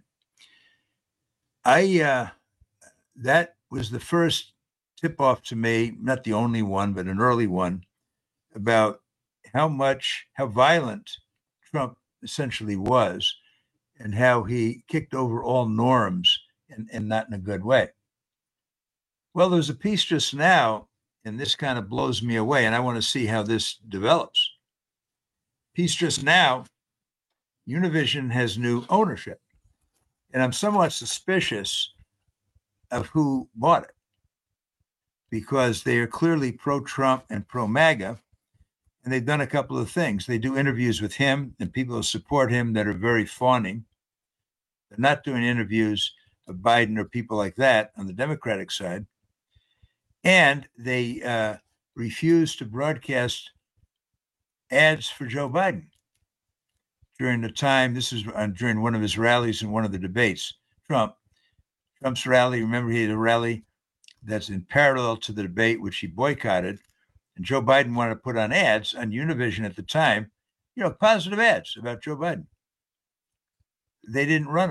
That was the first tip-off to me, not the only one, but an early one, about how violent Trump essentially was and how he kicked over all norms and not in a good way. Well, there's a piece just now, and this kind of blows me away, and I want to see how this develops. Piece just now, Univision has new ownership, and I'm somewhat suspicious of who bought it because they are clearly pro-Trump and pro-MAGA, and they've done a couple of things. They do interviews with him and people who support him that are very fawning. They're not doing interviews of Biden or people like that on the Democratic side. And they refuse to broadcast ads for Joe Biden during the time. This is during one of his rallies and one of the debates. Trump's rally, remember he had a rally that's in parallel to the debate, which he boycotted. And Joe Biden wanted to put on ads on Univision at the time, positive ads about Joe Biden. They didn't run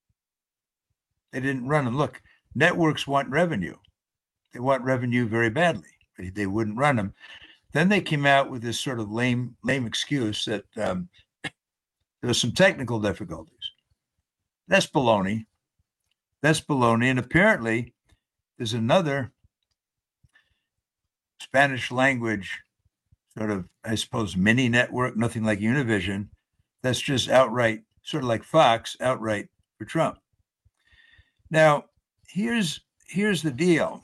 them. Look, networks want revenue. They want revenue very badly. They wouldn't run them. Then they came out with this sort of lame excuse that there was some technical difficulties. That's baloney. And apparently there's another Spanish language sort of, I suppose, mini network, nothing like Univision, that's just outright, sort of like Fox, outright for Trump. Now, here's the deal.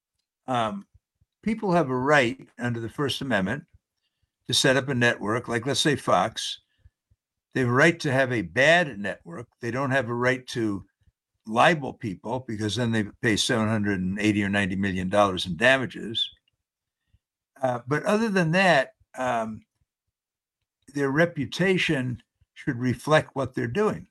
People have a right under the First Amendment to set up a network, like let's say Fox. They have a right to have a bad network. They don't have a right to libel people because then they pay $780 or $90 million in damages. But other than that, their reputation should reflect what they're doing.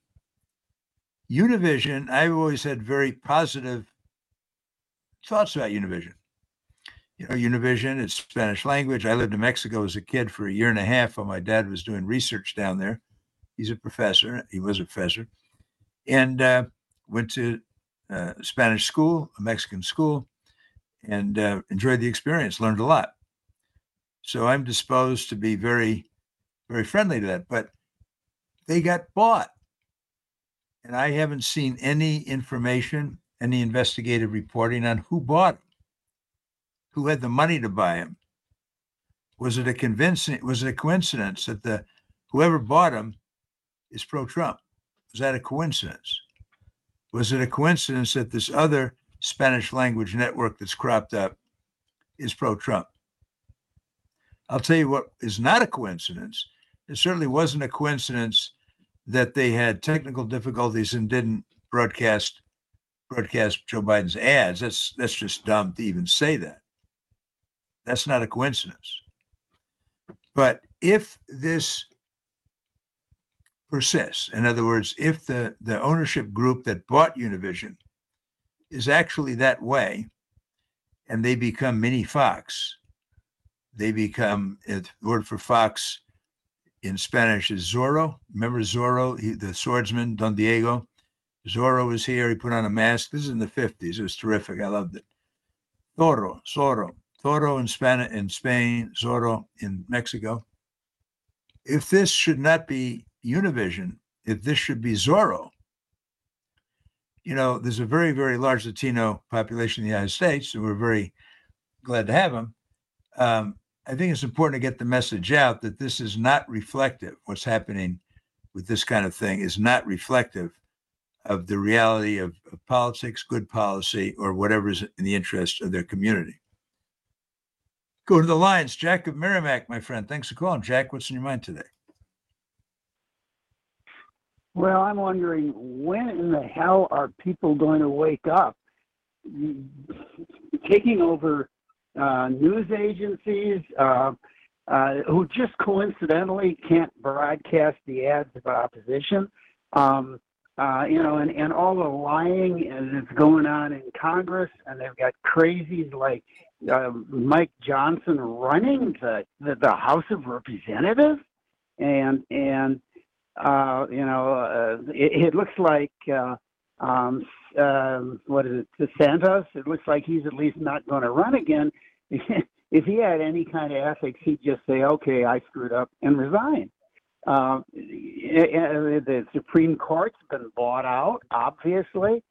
Univision, I've always had very positive thoughts about Univision. Univision, it's Spanish language. I lived in Mexico as a kid for a year and a half while my dad was doing research down there. He's a professor. He was a professor. And went to Spanish school, a Mexican school, and enjoyed the experience, learned a lot. So I'm disposed to be very, very friendly to that. But they got bought. And I haven't seen any information, any investigative reporting on who bought them, who had the money to buy them. Was it a coincidence that whoever bought them is pro-Trump? Was that a coincidence? Was it a coincidence that this other Spanish language network that's cropped up is pro-Trump? I'll tell you what is not a coincidence. It certainly wasn't a coincidence that they had technical difficulties and didn't broadcast Joe Biden's ads. That's just dumb to even say that. That's not a coincidence. But if this persists, in other words, if the ownership group that bought Univision is actually that way, and they become mini Fox, they become, the word for Fox in Spanish is Zorro. Remember Zorro, the swordsman, Don Diego? Zorro was here. He put on a mask. This is in the 50s. It was terrific. I loved it. Zorro. Toro in Spain, Zorro in Mexico. If this should not be Univision, if this should be Zorro, there's a very, very large Latino population in the United States, and we're very glad to have them. I think it's important to get the message out that this is not reflective. What's happening with this kind of thing is not reflective of the reality of politics, good policy, or whatever is in the interest of their community. Go to the lines. Jack of Merrimack, my friend. Thanks for calling. Jack, what's in your mind today? Well, I'm wondering, when in the hell are people going to wake up? Taking over news agencies who just coincidentally can't broadcast the ads of opposition, and all the lying that's going on in Congress, and they've got crazies like Mike Johnson running the House of Representatives, and it looks like what is it, DeSantis? It looks like he's at least not going to run again. If he had any kind of ethics, he'd just say, "Okay, I screwed up," and resign. The Supreme Court's been bought out, obviously.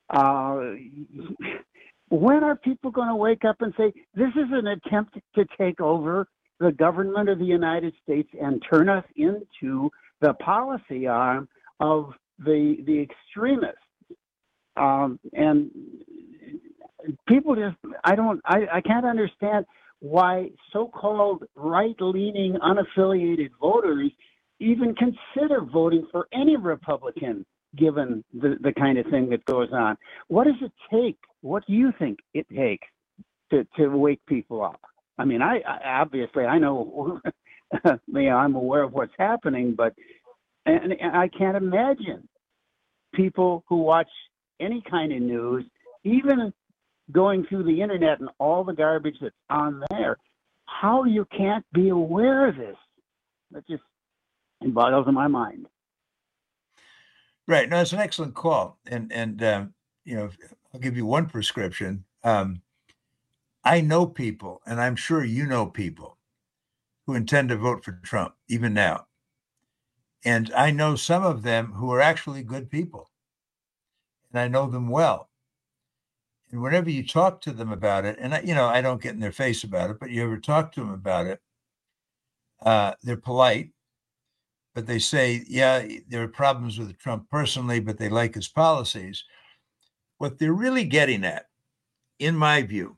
When are people going to wake up and say, this is an attempt to take over the government of the United States and turn us into the policy arm of the extremists? And people just, I can't understand why so-called right-leaning unaffiliated voters even consider voting for any Republican, given the kind of thing that goes on. What does it take? What do you think it takes to wake people up? I mean, I obviously, I know, I'm aware of what's happening, but and I can't imagine people who watch any kind of news, even going through the internet and all the garbage that's on there, how you can't be aware of this. That just boggles my mind. Right. No, it's an excellent call. And I'll give you one prescription. I know people, and I'm sure you know people, who intend to vote for Trump, even now. And I know some of them who are actually good people. And I know them well. And whenever you talk to them about it, and I don't get in their face about it, but you ever talk to them about it, they're polite, but they say, yeah, there are problems with Trump personally, but they like his policies. What they're really getting at, in my view,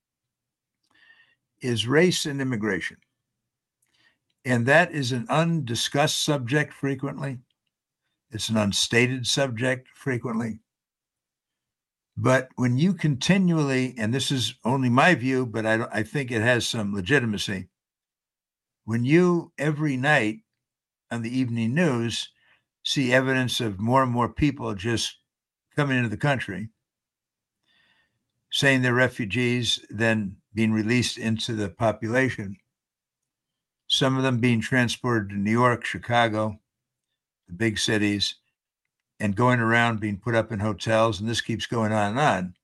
is race and immigration. And that is an undiscussed subject frequently. It's an unstated subject frequently. But when you continually, and this is only my view, but I think it has some legitimacy, when you every night on the evening news see evidence of more and more people just coming into the country, saying they're refugees, then being released into the population, some of them being transported to New York, Chicago, the big cities, and going around being put up in hotels, and this keeps going on and on.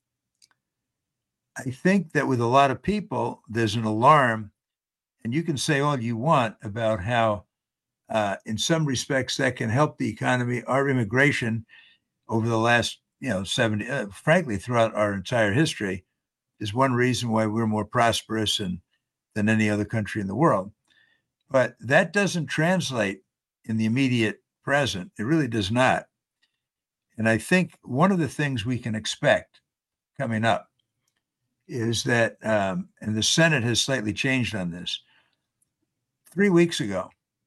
I think that with a lot of people, there's an alarm, and you can say all you want about how, in some respects, that can help the economy. Our immigration over the last, 70, frankly, throughout our entire history, is one reason why we're more prosperous than any other country in the world. But that doesn't translate in the immediate present. It really does not. And I think one of the things we can expect coming up is that, and the Senate has slightly changed on this, 4 weeks ago,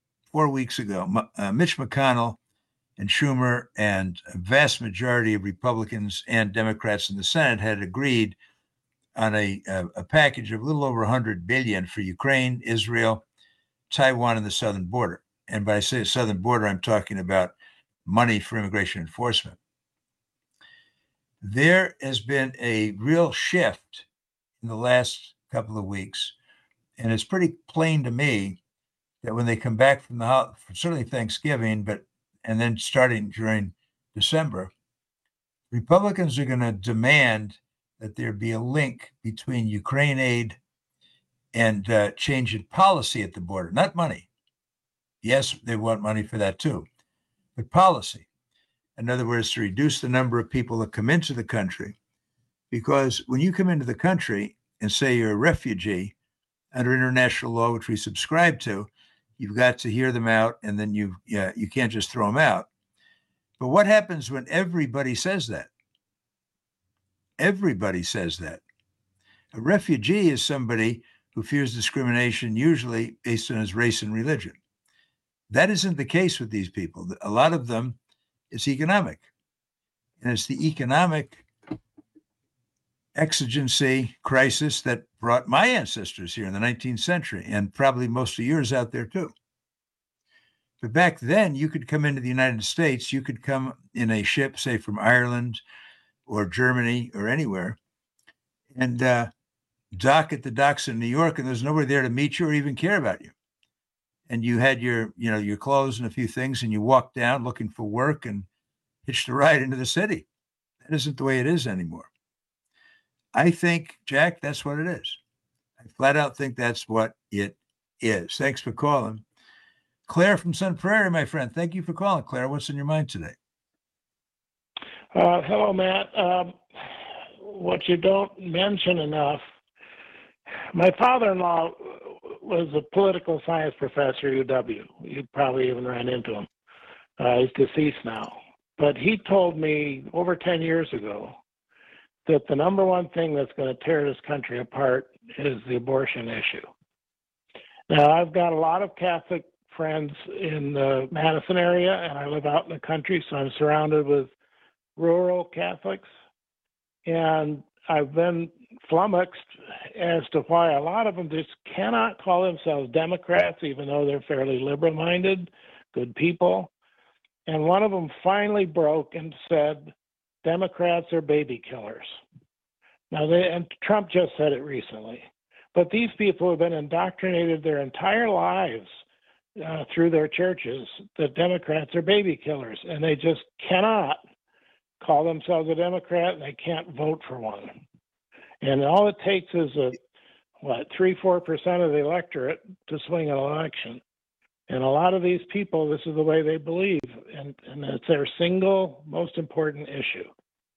Mitch McConnell and Schumer and a vast majority of Republicans and Democrats in the Senate had agreed on a package of a little over $100 billion for Ukraine, Israel, Taiwan, and the southern border. And when I say the southern border, I'm talking about money for immigration enforcement. There has been a real shift in the last couple of weeks, and it's pretty plain to me that when they come back from certainly Thanksgiving, and then starting during December, Republicans are going to demand that there be a link between Ukraine aid and change in policy at the border, not money. Yes, they want money for that too, but policy. In other words, to reduce the number of people that come into the country. Because when you come into the country and say you're a refugee under international law, which we subscribe to, you've got to hear them out, and then you can't just throw them out. But what happens when everybody says that? Everybody says that. A refugee is somebody who fears discrimination, usually based on his race and religion. That isn't the case with these people. A lot of them, it's economic. And it's the economic exigency crisis that brought my ancestors here in the 19th century, and probably most of yours out there too. But back then, you could come into the United States, you could come in a ship, say from Ireland or Germany or anywhere, and dock at the docks in New York, and there's nobody there to meet you or even care about you. And you had your clothes and a few things, and you walked down looking for work and hitched a ride into the city. That isn't the way it is anymore. I think, Jack, that's what it is. I flat out think that's what it is. Thanks for calling. Claire from Sun Prairie, my friend. Thank you for calling, Claire. What's in your mind today? Hello, Matt. What you don't mention enough, my father-in-law was a political science professor at UW. You probably even ran into him. He's deceased now. But he told me over 10 years ago that the number one thing that's going to tear this country apart is the abortion issue. Now, I've got a lot of Catholic friends in the Madison area, and I live out in the country, so I'm surrounded with rural Catholics. And I've been flummoxed as to why a lot of them just cannot call themselves Democrats, even though they're fairly liberal-minded, good people. And one of them finally broke and said, Democrats are baby killers. Now, and Trump just said it recently. But these people have been indoctrinated their entire lives through their churches that Democrats are baby killers, and they just cannot call themselves a Democrat, and they can't vote for one. And all it takes is 3-4% of the electorate to swing an election. And a lot of these people, this is the way they believe, and it's their single most important issue.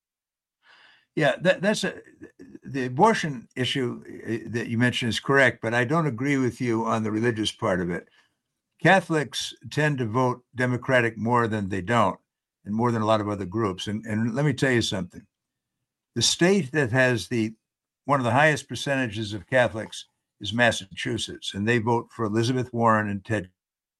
Yeah, the abortion issue that you mentioned is correct, but I don't agree with you on the religious part of it. Catholics tend to vote Democratic more than they don't, and more than a lot of other groups. And let me tell you something. The state that has one of the highest percentages of Catholics is Massachusetts, and they vote for Elizabeth Warren and Ted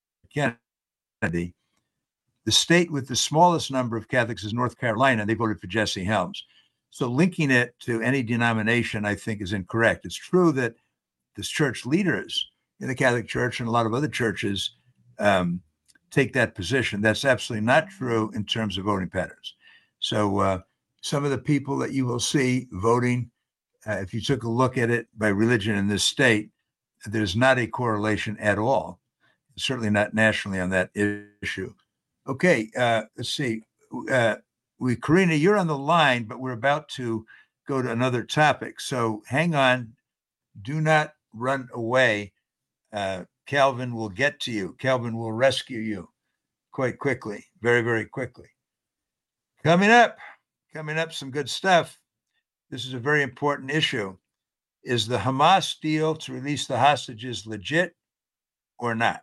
Kennedy. The state with the smallest number of Catholics is North Carolina, and they voted for Jesse Helms. So linking it to any denomination, I think, is incorrect. It's true that the church leaders in the Catholic Church and a lot of other churches take that position. That's absolutely not true in terms of voting patterns. So some of the people that you will see voting, if you took a look at it by religion in this state, there's not a correlation at all. Certainly not nationally on that issue. Okay, let's see. Karina, you're on the line, but we're about to go to another topic. So hang on. Do not run away. Calvin will get to you. Calvin will rescue you quite quickly, very, very quickly. Coming up, some good stuff. This is a very important issue. Is the Hamas deal to release the hostages legit or not?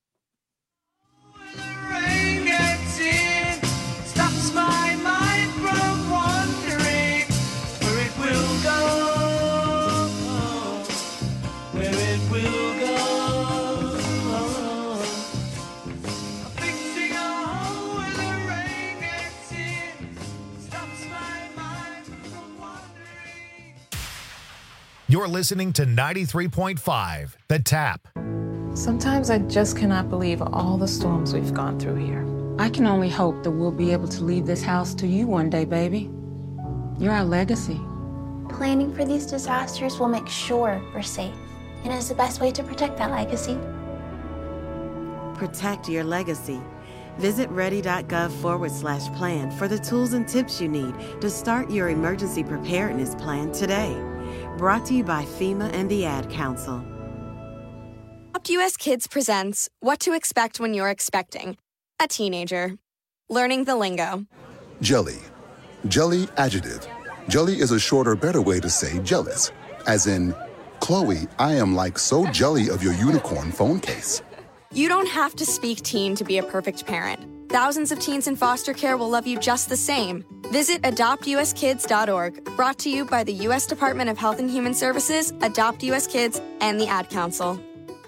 You're listening to 93.5, The Tap. Sometimes I just cannot believe all the storms we've gone through here. I can only hope that we'll be able to leave this house to you one day, baby. You're our legacy. Planning for these disasters will make sure we're safe, and is the best way to protect that legacy. Protect your legacy. Visit ready.gov/plan for the tools and tips you need to start your emergency preparedness plan today. Brought to you by FEMA and the Ad Council. Adopt US Kids presents What to Expect When You're Expecting a Teenager. Learning the lingo. Jelly. Jelly adjective. Jelly is a shorter, better way to say jealous. As in, Chloe, I am like so jelly of your unicorn phone case. You don't have to speak teen to be a perfect parent. Thousands of teens in foster care will love you just the same. Visit adoptuskids.org. Brought to you by the U.S. Department of Health and Human Services, Adopt US Kids, and the Ad Council.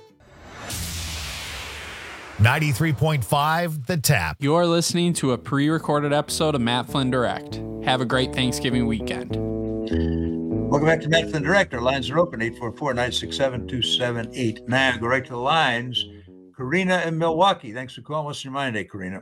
93.5 The Tap. You're listening to a pre-recorded episode of Matt Flynn Direct. Have a great Thanksgiving weekend. Welcome back to Matt Flynn Direct. Our lines are open, 844-967-2789. Go right to the lines. Karina in Milwaukee. Thanks for calling. What's your mind today, Karina?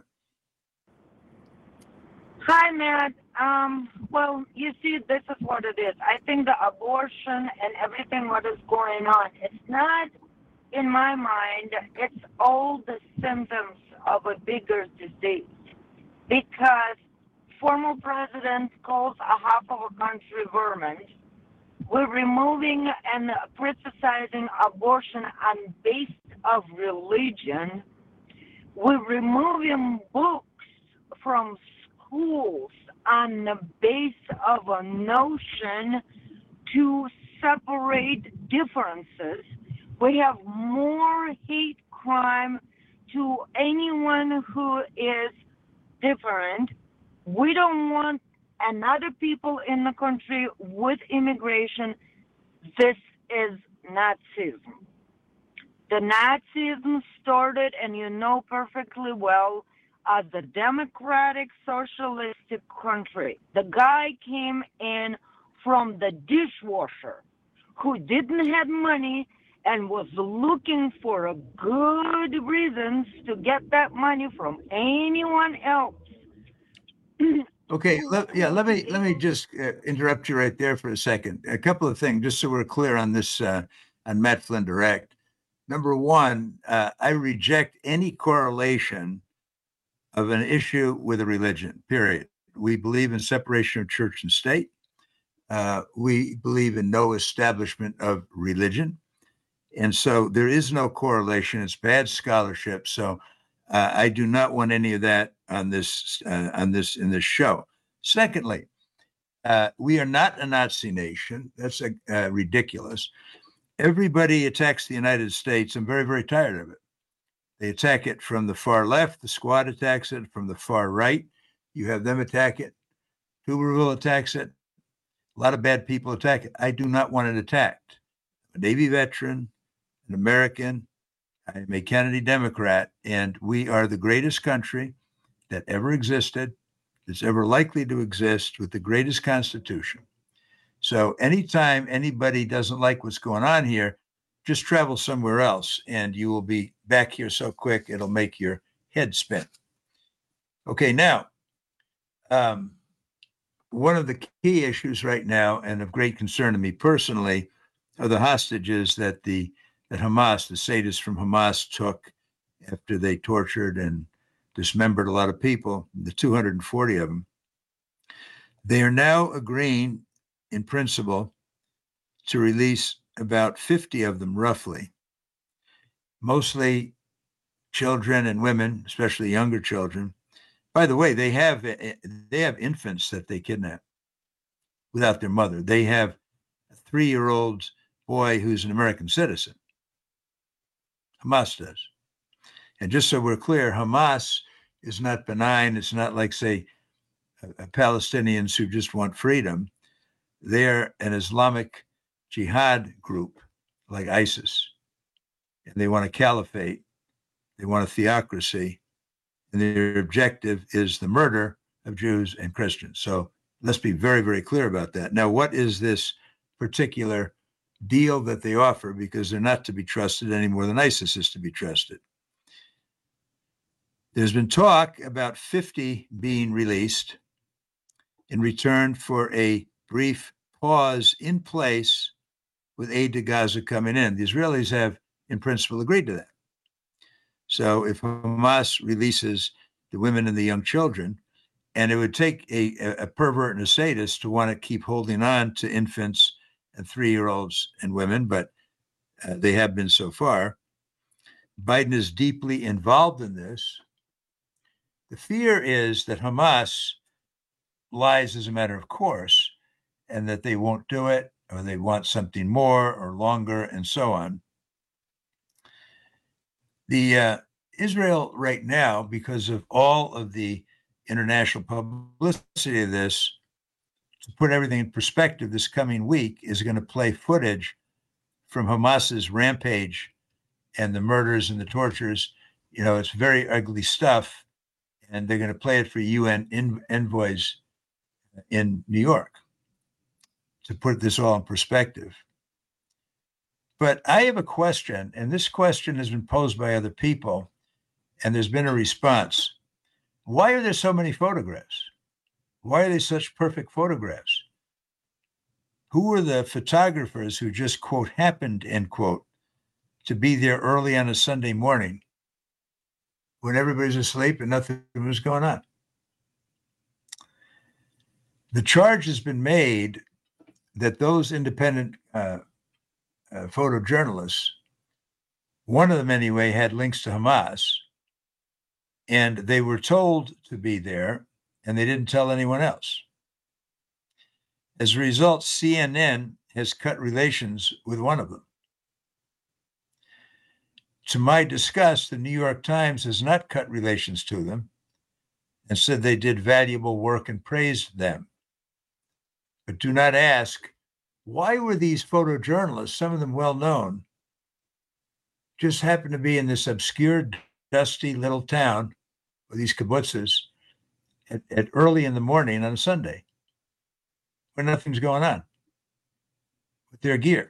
Hi, Matt. Well, you see, this is what it is. I think the abortion and everything what is going on, it's not, in my mind, it's all the symptoms of a bigger disease. Because former president calls a half of a country vermin. We're removing and criticizing abortion on base of religion. We're removing books from schools on the base of a notion to separate differences. We have more hate crime to anyone who is different. We don't want another people in the country with immigration. This is Nazism. The Nazism started, and you know perfectly well, as the democratic socialistic country. The guy came in from the dishwasher who didn't have money and was looking for a good reasons to get that money from anyone else. Okay, let me just interrupt you right there for a second. A couple of things, just so we're clear on this, on Matt Flynn Direct. Number one, I reject any correlation of an issue with a religion, period. We believe in separation of church and state. We believe in no establishment of religion. And so there is no correlation. It's bad scholarship. So I do not want any of that in this show. Secondly, we are not a Nazi nation. That's ridiculous. Everybody attacks the United States. I'm very, very tired of it. They attack it from the far left. The Squad attacks it from the far right. You have them attack it. Tuberville attacks it. A lot of bad people attack it. I do not want it attacked. I'm a Navy veteran, an American. I'm a Kennedy Democrat, and we are the greatest country that ever existed, that's ever likely to exist, with the greatest Constitution. So anytime anybody doesn't like what's going on here, just travel somewhere else, and you will be back here so quick it'll make your head spin. Okay, now, one of the key issues right now, and of great concern to me personally, are the hostages that Hamas, the sadists from Hamas, took after they tortured and dismembered a lot of people, the 240 of them. They are now agreeing, in principle, to release about 50 of them, roughly, mostly children and women, especially younger children. By the way, they have infants that they kidnap without their mother. They have a 3-year-old boy who's an American citizen. Hamas does. And just so we're clear, Hamas is not benign. It's not like, say, Palestinians who just want freedom. They're an Islamic jihad group like ISIS. And they want a caliphate. They want a theocracy. And their objective is the murder of Jews and Christians. So let's be very, very clear about that. Now, what is this particular deal that they offer? Because they're not to be trusted any more than ISIS is to be trusted. There's been talk about 50 being released in return for a brief pause in place with aid to Gaza coming in. The Israelis have, in principle, agreed to that. So if Hamas releases the women and the young children. And it would take a pervert and a sadist to want to keep holding on to infants and 3-year-olds and women, but they have been so far. Biden is deeply involved in this. The fear is that Hamas lies as a matter of course, and that they won't do it, or they want something more or longer, and so on. The Israel right now, because of all of the international publicity of this, to put everything in perspective, this coming week is going to play footage from Hamas's rampage and the murders and the tortures. You know, it's very ugly stuff, and they're going to play it for UN envoys in New York to put this all in perspective. But I have a question, and this question has been posed by other people, and there's been a response. Why are there so many photographs? Why are they such perfect photographs? Who were the photographers who just, quote, happened, end quote, to be there early on a Sunday morning when everybody's asleep and nothing was going on? The charge has been made that those independent photojournalists, one of them anyway, had links to Hamas, and they were told to be there, and they didn't tell anyone else. As a result, CNN has cut relations with one of them. To my disgust, the New York Times has not cut relations to them and said they did valuable work and praised them. But do not ask, why were these photojournalists, some of them well-known, just happened to be in this obscure, dusty little town with these kibbutzes at early in the morning on a Sunday when nothing's going on with their gear?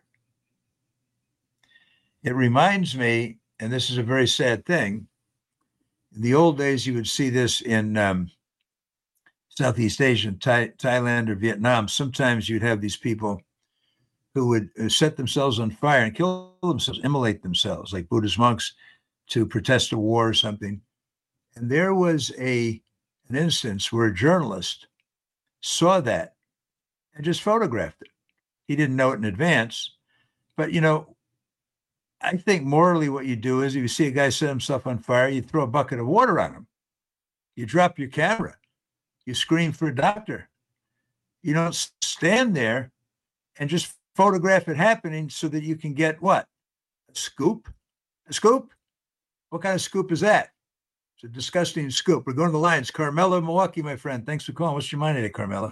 It reminds me, and this is a very sad thing, in the old days you would see this in Southeast Asia, Thailand or Vietnam. Sometimes you'd have these people who would set themselves on fire and kill themselves, immolate themselves, like Buddhist monks, to protest a war or something. And there was an instance where a journalist saw that and just photographed it. He didn't know it in advance. But, you know, I think morally what you do is if you see a guy set himself on fire, you throw a bucket of water on him. You drop your camera. You scream for a doctor. You don't stand there and just photograph it happening so that you can get what? A scoop? A scoop? What kind of scoop is that? It's a disgusting scoop. We're going to the lines. Carmela, Milwaukee, my friend. Thanks for calling. What's your mind today, Carmela?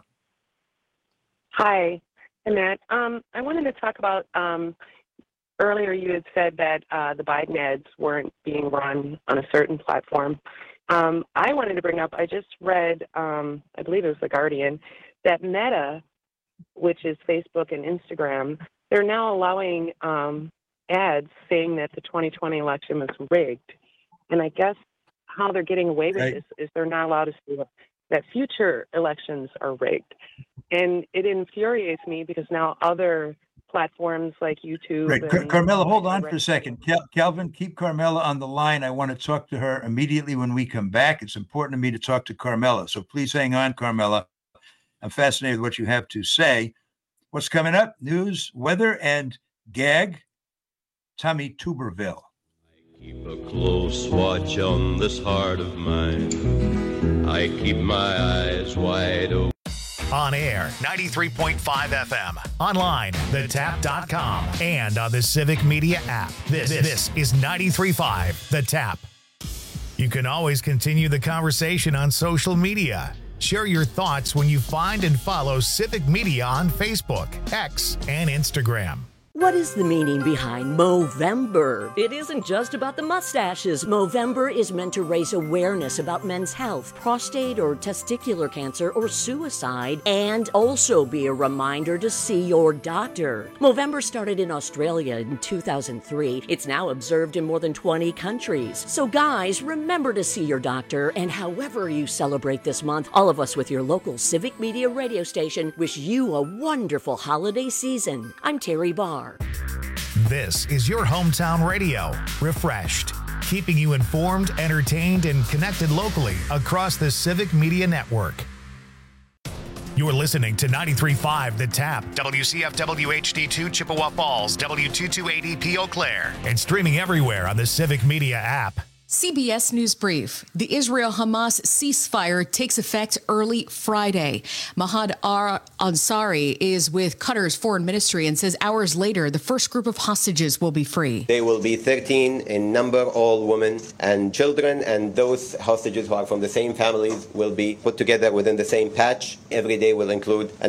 Hi, Matt. I wanted to talk about earlier you had said that the Biden ads weren't being run on a certain platform. I wanted to bring up, I just read, I believe it was The Guardian, that Meta, which is Facebook and Instagram, they're now allowing ads saying that the 2020 election was rigged. And I guess how they're getting away with this is they're not allowed to say that future elections are rigged. And it infuriates me because now other platforms like YouTube. Right. Carmela, hold on for a second. Calvin, keep Carmela on the line. I want to talk to her immediately when we come back. It's important to me to talk to Carmela. So please hang on, Carmela. I'm fascinated with what you have to say. What's coming up? News, weather, and gag. Tommy Tuberville. Keep a close watch on this heart of mine. I keep my eyes wide open. On air, 93.5 FM. Online, thetap.com. And on the Civic Media app. This is 93.5 The Tap. You can always continue the conversation on social media. Share your thoughts when you find and follow Civic Media on Facebook, X, and Instagram. What is the meaning behind Movember? It isn't just about the mustaches. Movember is meant to raise awareness about men's health, prostate or testicular cancer, or suicide, and also be a reminder to see your doctor. Movember started in Australia in 2003. It's now observed in more than 20 countries. So guys, remember to see your doctor, and however you celebrate this month, all of us with your local Civic Media radio station wish you a wonderful holiday season. I'm Terry Barr. This is your hometown radio, refreshed. keeping you informed, entertained, and connected locally across the Civic Media Network. You're listening to 93.5 The Tap, WCFW HD2 Chippewa Falls, W228EP Eau Claire, and streaming everywhere on the Civic Media app. CBS News Brief. The Israel-Hamas ceasefire takes effect early Friday. Mahad Ansari is with Qatar's foreign ministry and says hours later the first group of hostages will be free. They will be 13 in number, all women and children, and those hostages who are from the same families will be put together within the same patch. Every day will include